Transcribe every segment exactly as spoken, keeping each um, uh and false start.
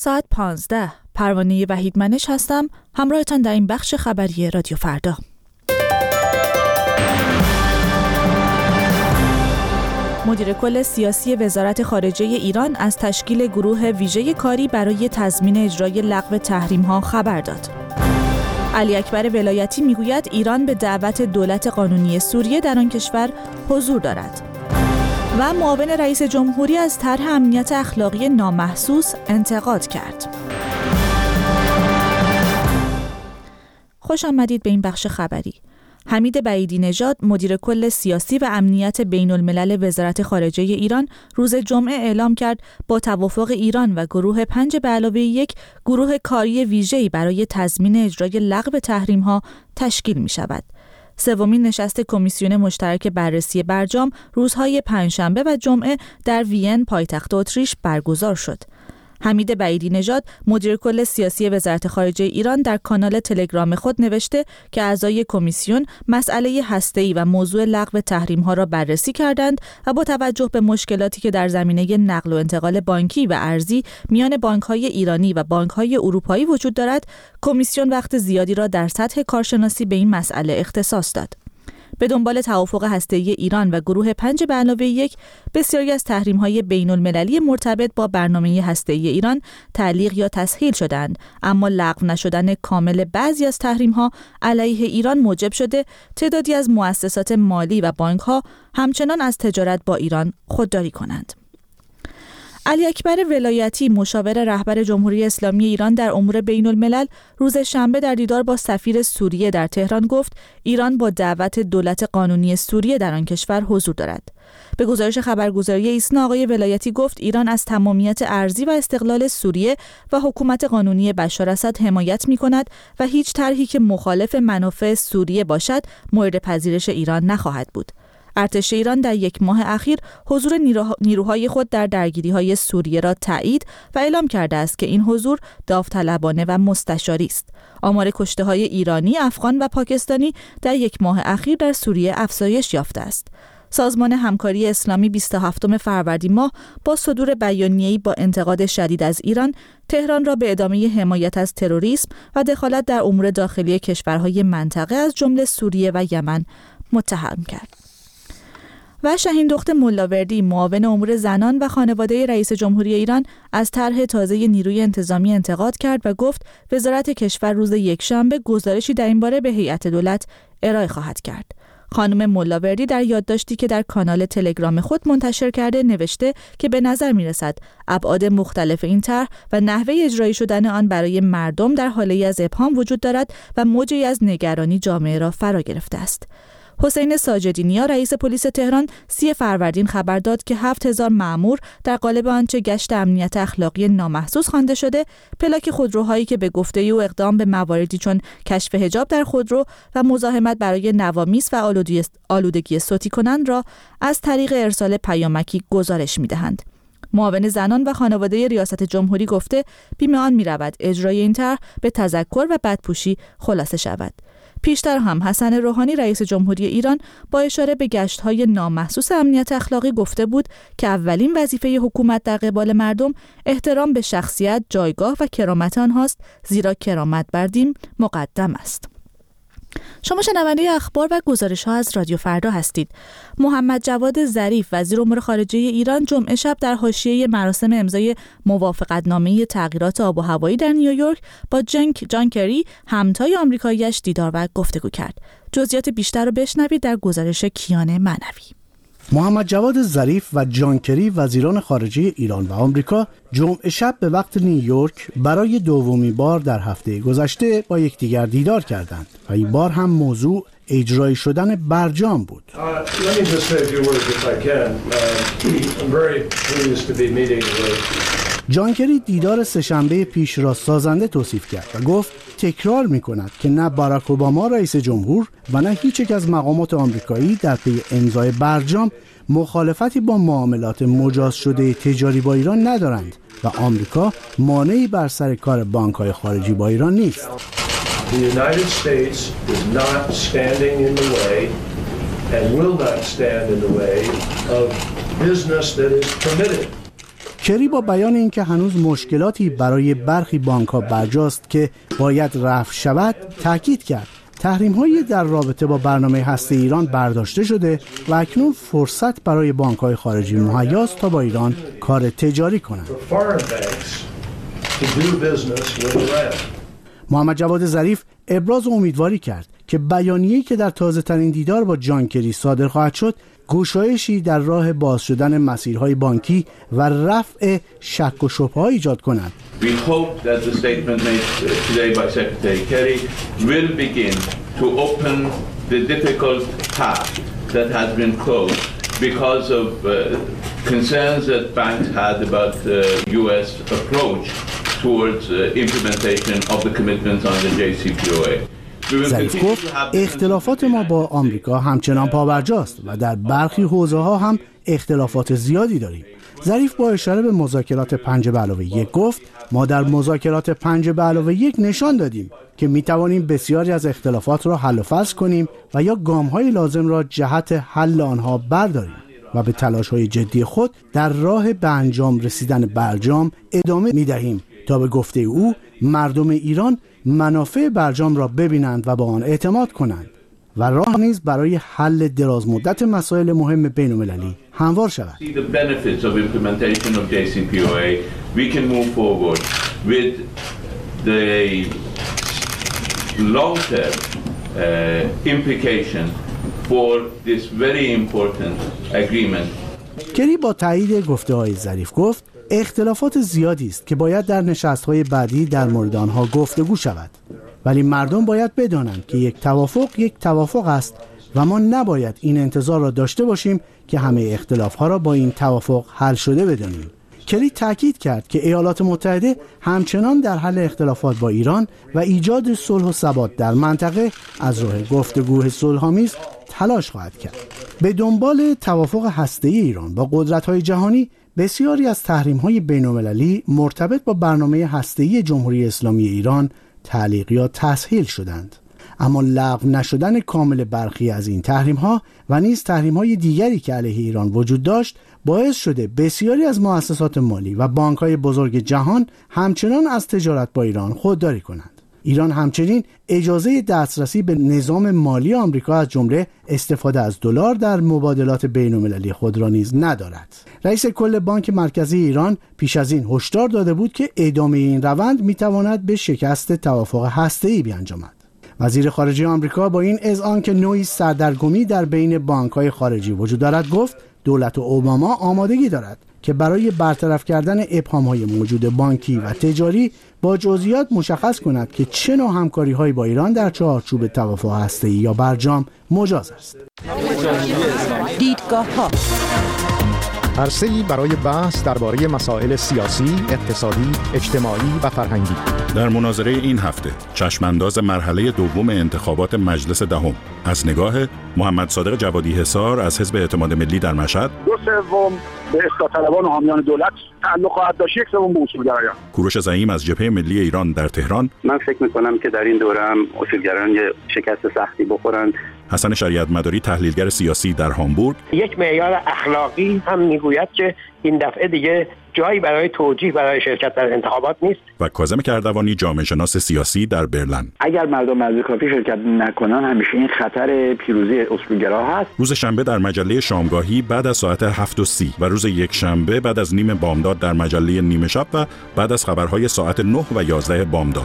ساعت پانزده. پروانه وحیدمنش هستم، همراهتان در این بخش خبری رادیو فردا. مدیر کل سیاسی وزارت خارجه ایران از تشکیل گروه ویژه کاری برای تضمین اجرای لغو تحریم‌ها خبر داد. علی اکبر ولایتی میگوید ایران به دعوت دولت قانونی سوریه در آن کشور حضور دارد. و معاون رئیس جمهوری از طرح امنیت اخلاقی نامحسوس انتقاد کرد. خوش آمدید به این بخش خبری. حمید بعیدی نژاد، مدیر کل سیاسی و امنیت بین الملل وزارت خارجه ایران، روز جمعه اعلام کرد با توافق ایران و گروه پنج به علاوه یک، گروه کاری ویژه‌ای برای تضمین اجرای لغو تحریم‌ها تشکیل می‌شود. سومین نشست کمیسیون مشترک بررسی برجام روزهای پنجشنبه و جمعه در وین پایتخت اتریش برگزار شد. حمید بعیدی نژاد، مدیر کل سیاسی وزارت خارجه ایران، در کانال تلگرام خود نوشته که اعضای کمیسیون مسئله هسته‌ای و موضوع لغو تحریم‌ها را بررسی کردند و با توجه به مشکلاتی که در زمینه نقل و انتقال بانکی و ارزی میان بانک‌های ایرانی و بانک‌های اروپایی وجود دارد، کمیسیون وقت زیادی را در سطح کارشناسی به این مسئله اختصاص داد. به دنبال توافق هسته‌ای ایران و گروه پنج به علاوه یک، بسیاری از تحریم‌های بین‌المللی مرتبط با برنامه هسته‌ای ایران تعلیق یا تسهیل شدند، اما لغو نشدن کامل بعضی از تحریم‌ها علیه ایران موجب شده تعدادی از مؤسسات مالی و بانک‌ها همچنان از تجارت با ایران خودداری کنند. علی اکبر ولایتی، مشاور رهبر جمهوری اسلامی ایران در امور بین الملل، روز شنبه در دیدار با سفیر سوریه در تهران گفت ایران با دعوت دولت قانونی سوریه در آن کشور حضور دارد. به گزارش خبرگزاری ایسنا، آقای ولایتی گفت ایران از تمامیت ارضی و استقلال سوریه و حکومت قانونی بشار اسد حمایت می‌کند و هیچ طرحی که مخالف منافع سوریه باشد مورد پذیرش ایران نخواهد بود. ارتش ایران در یک ماه اخیر حضور نیروهای خود در درگیری‌های سوریه را تایید و اعلام کرده است که این حضور داوطلبانه و مستشاری است. آمار کشته‌های ایرانی، افغان و پاکستانی در یک ماه اخیر در سوریه افزایش یافته است. سازمان همکاری اسلامی بیست و هفتم فروردین ماه با صدور بیانیه‌ای با انتقاد شدید از ایران، تهران را به ادامه حمایت از تروریسم و دخالت در امور داخلی کشورهای منطقه از جمله سوریه و یمن متهم کرد. و شاهین دخت ملاوردی، معاون امور زنان و خانواده رئیس جمهوری ایران، از طرح تازه نیروی انتظامی انتقاد کرد و گفت وزارت کشور روز یکشنبه گزارشی در این باره به هیئت دولت ارائه خواهد کرد. خانم ملاوردی در یادداشتی که در کانال تلگرام خود منتشر کرده نوشته که به نظر می‌رسد ابعاد مختلف این طرح و نحوه اجرایی شدن آن برای مردم در حاله‌ای از ابهام وجود دارد و موجی از نگرانی جامعه را فرا گرفته است. حسین ساجدینیا، رئیس پلیس تهران، سی فروردین خبر داد که هفت هزار مأمور در قالب آنچه گشت امنیت اخلاقی نامحسوس خوانده شده، پلاک خودروهایی که به گفته او اقدام به مواردی چون کشف حجاب در خودرو و مزاحمت برای نوامیس و آلودگی صوتی کنند را از طریق ارسال پیامکی گزارش می‌دهند. معاون زنان و خانواده ریاست جمهوری گفته بیم آن می‌رود اجرای این طرح به تذکر و بدپوشی خلاصه شود. پیشتر هم حسن روحانی، رئیس جمهوری ایران، با اشاره به گشت‌های نامحسوس امنیت اخلاقی گفته بود که اولین وظیفه حکومت در قبال مردم احترام به شخصیت، جایگاه و کرامت آنهاست، زیرا کرامت بر دین مقدم است. شما شنونده اخبار و گزارش‌ها از رادیو فردا هستید. محمد جواد ظریف، وزیر امور خارجه ایران، جمعه شب در حاشیه مراسم امضای موافقتنامه تغییرات آب و هوایی در نیویورک با جنک جان کری، همتای آمریکایی‌اش، دیدار و گفتگو کرد. جزئیات بیشتر رو بشنوید در گزارش کیان معنوی. محمد جواد ظریف و جان کری، وزیران خارجه ایران و آمریکا، جمعه شب به وقت نیویورک برای دومین بار در هفته گذشته با یکدیگر دیدار کردند و این بار هم موضوع اجرایی شدن برجام بود. جان کری دیدار سه‌شنبه پیش را سازنده توصیف کرد و گفت تکرار می‌کند که نه باراک اوباما رئیس جمهور و نه هیچ یک از مقامات آمریکایی در پی امضای برجام مخالفتی با معاملات مجاز شده تجاری با ایران ندارند و آمریکا مانعی بر سر کار بانک‌های خارجی با ایران نیست. The United States is not standing in the way and will not stand in the way of business that is permitted. کری با بیان اینکه هنوز مشکلاتی برای برخی بانک‌ها برجاست که باید رفع شود، تاکید کرد تحریم‌هایی در رابطه با برنامه هسته ایران برداشته شده و اکنون فرصت برای بانک‌های خارجی مهیاست تا با ایران کار تجاری کنند. محمد جواد ظریف ابراز امیدواری کرد که بیانیه‌ای که در تازه‌ترین دیدار با جان کری صادر خواهد شد گشایشی در راه باز شدن مسیرهای بانکی و رفع شک و شبهه‌ها ایجاد کند. We hope that the statement made today by Secretary Kerry will begin to open the difficult path that has been closed because of uh, concerns that banks had about the U S approach towards uh, implementation of the commitments on the J C P O A. ظریف گفت اختلافات ما با آمریکا همچنان پابرجاست و در برخی حوزه‌ها هم اختلافات زیادی داریم. ظریف با اشاره به مذاکرات پنج به علاوه یک گفت ما در مذاکرات پنج به علاوه یک نشان دادیم که می توانیم بسیاری از اختلافات را حل و فصل کنیم و یا گام‌های لازم را جهت حل آنها برداریم و به تلاش‌های جدی خود در راه به انجام رسیدن برجام ادامه می دهیم تا به گفته او مردم ایران منافع برجام را ببینند و با آن اعتماد کنند و راه نیز برای حل درازمدت مسائل مهم بین‌المللی هموار شود. کری با تایید گفته‌های ظریف گفت اختلافات زیادی است که باید در نشست‌های بعدی در مورد آنها گفتگو شود، ولی مردم باید بدانند که یک توافق یک توافق است و ما نباید این انتظار را داشته باشیم که همه اختلاف‌ها را با این توافق حل شده بدانیم. کری تاکید کرد که ایالات متحده همچنان در حل اختلافات با ایران و ایجاد صلح و ثبات در منطقه از راه گفتگو صلح‌آمیز تلاش خواهد کرد. به دنبال توافق هسته‌ای ایران با قدرت‌های جهانی، بسیاری از تحریم‌های بین‌المللی مرتبط با برنامه هسته‌ای جمهوری اسلامی ایران تعلیق یا تسهیل شدند. اما لغو نشدن کامل برخی از این تحریم‌ها و نیز تحریم‌های دیگری که علیه ایران وجود داشت باعث شده بسیاری از مؤسسات مالی و بانک‌های بزرگ جهان همچنان از تجارت با ایران خودداری کنند. ایران همچنین اجازه دسترسی به نظام مالی آمریکا از جمله استفاده از دلار در مبادلات بین‌المللی خود را نیز ندارد. رئیس کل بانک مرکزی ایران پیش از این هشدار داده بود که ادامه این روند میتواند به شکست توافق هسته‌ای بیانجامد. وزیر خارجه آمریکا با این اذعان که نوعی سردرگمی در بین بانک‌های خارجی وجود دارد گفت دولت اوباما آمادگی دارد که برای برطرف کردن ابهام‌های موجود بانکی و تجاری با جزئیات مشخص کند که چه نوع همکاری‌هایی با ایران در چارچوب توافق هسته‌ای یا برجام مجاز است. دیدگاه‌ها عرصه‌ای برای بحث درباره مسائل سیاسی، اقتصادی، اجتماعی و فرهنگی. در مناظره این هفته چشمانداز مرحله دوم انتخابات مجلس دهم از نگاه محمد صادق جوادی حصار از حزب اعتماد ملی در مشهد، دو سوم به اصلاح طلبان و حامیان دولت تعلق خواهد داشت، یک سوم به اصولگرایان. کوروش زعیم از جبهه ملی ایران در تهران، من فکر می‌کنم که در این دوره هم اصولگرایان یه شکست سختی بخورند. حسن شریعت مداری تحلیلگر سیاسی در هامبورگ، یک معیار اخلاقی هم میگوید که این دفعه دیگه جایی برای توجیه برای شرکت در انتخابات نیست. و کاظم کردوانی جامعه شناس سیاسی در برلین. اگر مردم از کافی شرکت نکنن همیشه این خطر پیروزی اصولگرا هست. روز شنبه در مجله شامگاهی بعد از ساعت هفت و سی و روز یک شنبه بعد از نیم بامداد در مجله نیمه شب و بعد از خبرهای ساعت نه و یازده بامداد.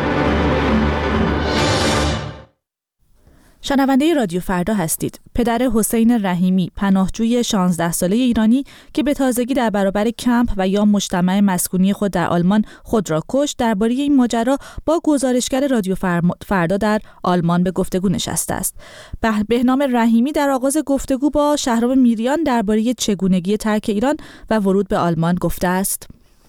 شنونده رادیو فردا هستید. پدر حسین رحیمی، پناهجوی شانزده ساله ایرانی که به تازگی در برابر کمپ و یا مجتمع مسکونی خود در آلمان خود را کشت، درباره این ماجرا با گزارشگر رادیو فردا در آلمان به گفتگو نشسته است. بهنام رحیمی در آغاز گفتگو با شهرام میریان درباره چگونگی ترک ایران و ورود به آلمان گفته است: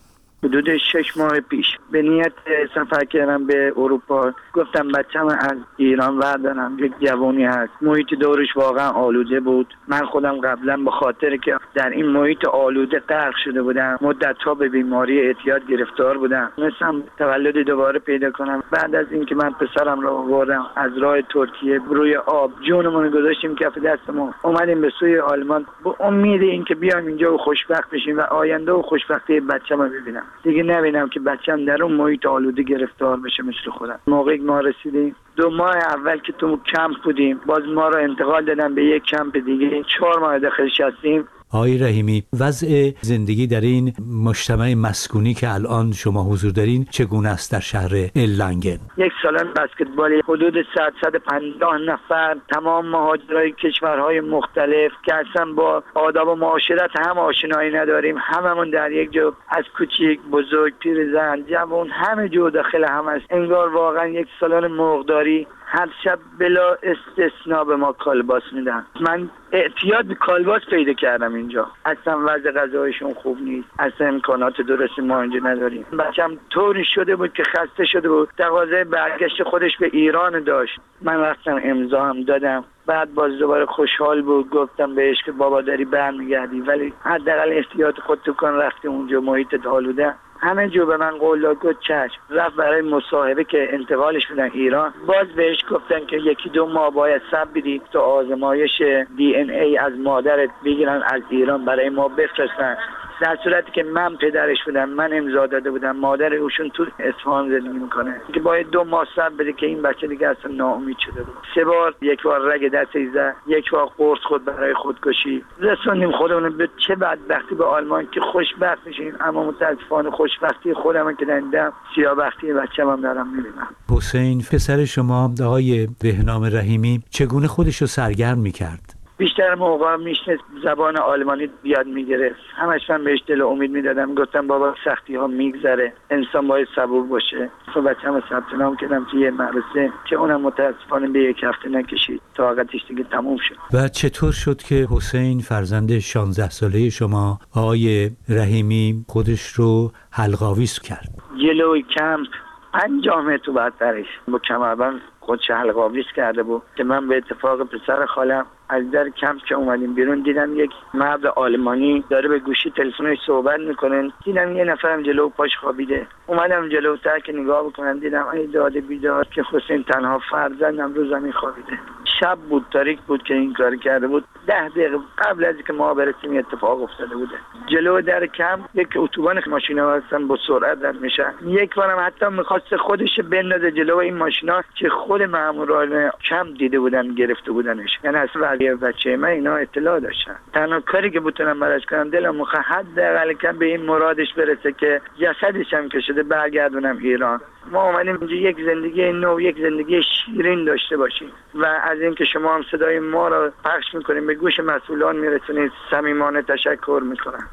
حدود شش ماه پیش به نیت سفر کردم به اروپا. گفتم بچه‌م از ایران بردارم، یک جوانی هست، محیط دورش واقعا آلوده بود. من خودم قبلا به خاطر که در این محیط آلوده غرق شده بودم، مدت‌ها به بیماری اعتیاد گرفتار بودم، مثلا تولد دوباره پیدا کنم. بعد از اینکه من پسرم رو آوردم از راه ترکیه روی آب، جونمون گذاشتیم کف دستمون، اومدیم به سوی آلمان با امید اینکه بیایم اینجا و خوشبخت بشیم و آینده و خوشبختی بچه‌مو ببینم. دیگه نبینم که بچه‌م در اون محیط آلوده گرفتار بشه مثل خودم. موقعی ما رسیدیم دو ماه اول که تو کمپ بودیم، باز ما رو انتقال دادن به یک کمپ دیگه. چهار ماه داخلش هستیم. آقای رحیمی، وضع زندگی در این مجتمع مسکونی که الان شما حضور دارین چگونه است در شهر لنگن؟ یک سالن بسکتبالی حدود صد صد و پنجاه نفر، تمام مهاجرای کشورهای مختلف که اصلا با آداب و معاشرت هم آشنایی نداریم، هممون در یک جا، از کوچیک بزرگ، پیرزن جوان، همه جو داخل هم است. انگار واقعا یک سالن مرغداری. هر شب بلا استثناء به ما کالباس میدن. من اعتیاد به کالباس پیدا کردم اینجا. اصلا وضع غذایشون خوب نیست، اصلا امکانات درستی ما اینجا نداریم. بچم طوری شده بود که خسته شده بود، تقاضای برگشت خودش به ایران داشت. من رفتم امضا هم دادم. بعد باز دوباره خوشحال بود، گفتم بهش که بابا داری برمیگردی ولی حداقل احتیاط خودت کن، رفتی اونجا محیط آلوده. همه جو به من قول داد، گفت چشم. رفت برای مصاحبه که انتقالش بدن ایران. باز بهش گفتن که یکی دو ماه باید صبر بدی تا آزمایش دی ان ای از مادرت بگیرن از ایران برای ما بفرستن. در صورتی که من پدرش بودم، من امضا داده بودم، مادر اوشون تو اصفهان زندگی میکنه، که باید دو ماه صبر بده که این بچه دیگه اصلا ناامید شده بود. سه بار، یک بار رگ دستش زد، یک بار قرص خود برای خودکشی. رسوندیم خودمون به چه بدبختی به آلمان که خوشبخت میشیم، اما متاسفانه خوشبختی خودم که دیدم، سیاه‌بختی بچه‌م هم دارم میبینم. حسین پسر شما آقای بهنام رحیمی چگونه خودش رو سرگرم میکرد؟ بیشتر موقع میشنست زبان آلمانی بیاد میگرفت. همش من بهش دل و امید میدادم، گفتم بابا سختی ها میگذره، انسان باید صبور باشه. خب بچه‌م ثبت نام کردم توی مدرسه که اونم متاسفانه به یک هفته نکشید، طاقتش دیگه تموم شد. و چطور شد که حسین فرزند شانزده ساله شما آقای رحیمی خودش رو حلق‌آویز کرد؟ جلوی کمپ پنجاه متر تو برترش با کمربند خودش حلق‌آویز کرده بود که من به اتفاق پسر خالم از در کمپ که اومدیم بیرون دیدم یک مرد آلمانی داره به گوشی تلفنش صحبت میکنه. دیدم یه نفرم جلو پاش خوابیده. اومدم جلوتر که نگاه بکنم، دیدم ای داده بیدار که حسین تنها فرزندم رو زمین خوابیده. شب بود، تاریک بود که این کار کرده بود. ده دقیقه قبل از اینکه ما برسیم اتفاق افتاده بوده. جلو در کمپ یک اتوبان ماشینا هستن با سرعت رد میشن. یک بارم حتی میخواست خودش بندازه جلو این ماشینا که خود ماموران کمپ دیده بودن، گرفته بودنش. یعنی اصلا بچه من اینا اطلاع داشتن. تنها کاری که بتونم براش کنم دلم میخواد حداقل که به این مرادش برسه که جسدش هم که شده برگردونم ایران. ما اومدیم اینجا یک زندگی نو، یک زندگی شیرین داشته باشیم و از اینکه شما هم صدای ما رو پخش میکنیم به گوش مسئولان میرسونید، صمیمانه تشکر میکنم.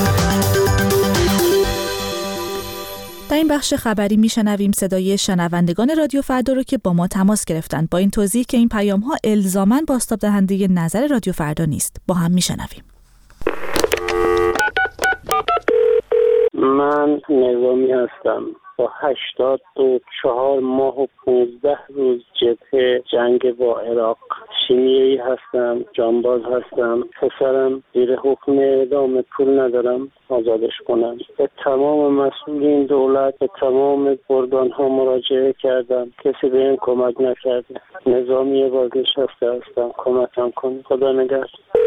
در این بخش خبری میشنویم صدای شنوندگان رادیو فردا رو که با ما تماس گرفتند، با این توضیح که این پیام ها الزاماً بازتاب دهنده نظر رادیو فردا نیست. با هم میشنویم. من نظامی هستم، با هشتاد و چهار ماه و پانزده روز جبهه جنگ با عراق. شیمیایی هستم، جانباز هستم. پسرم زیر حکم اعدام، پول ندارم آزادش کنم. به تمام مسئولین دولت، به تمام ارگان ها مراجعه کردم، کسی به این کمک نکرده. نظامی بازنشسته هستم، کمکم کن. خدا نگهدار.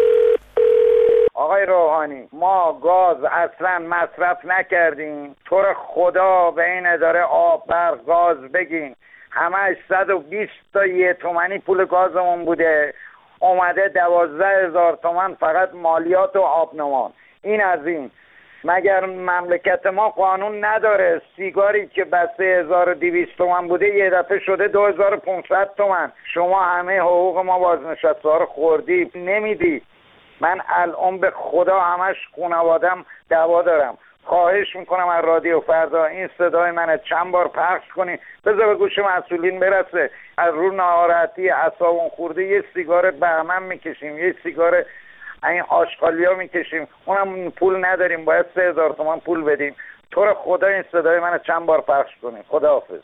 آقای روحانی، ما گاز اصلا مصرف نکردیم. تو رو خدا به این اداره آب برق گاز بگین. همه صد و بیست تا یه تومنی پول گازمون بوده، اومده دوازده هزار تومن فقط مالیات و آبنمان. این از این. مگر مملکت ما قانون نداره سیگاری که بسته هزار و دویست تومن بوده یه دفعه شده دو هزار و پانصد تومن؟ شما همه حقوق ما بازنشسته ها رو خوردی، نمیدی. من الان به خدا همش خانوادم دعوا دارم. خواهش میکنم از رادیو فردا این صدای من چند بار پخش کنی، بذار به گوش مسئولین برسه. از رو ناراحتی اعصابم خورده یه سیگار بهمن میکشیم، یه سیگار این آشغالیا میکشیم، اونم پول نداریم، باید سه هزار تومان پول بدیم. تو رو خدا این صدای من چند بار پخش کنین. خداحافظ.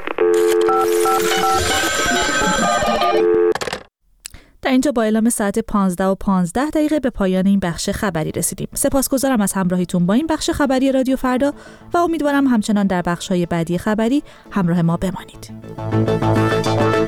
در اینجا با اعلام ساعت پانزده و پانزده دقیقه به پایان این بخش خبری رسیدیم. سپاسگزارم از همراهیتون با این بخش خبری رادیو فردا و امیدوارم همچنان در بخش‌های بعدی خبری همراه ما بمانید.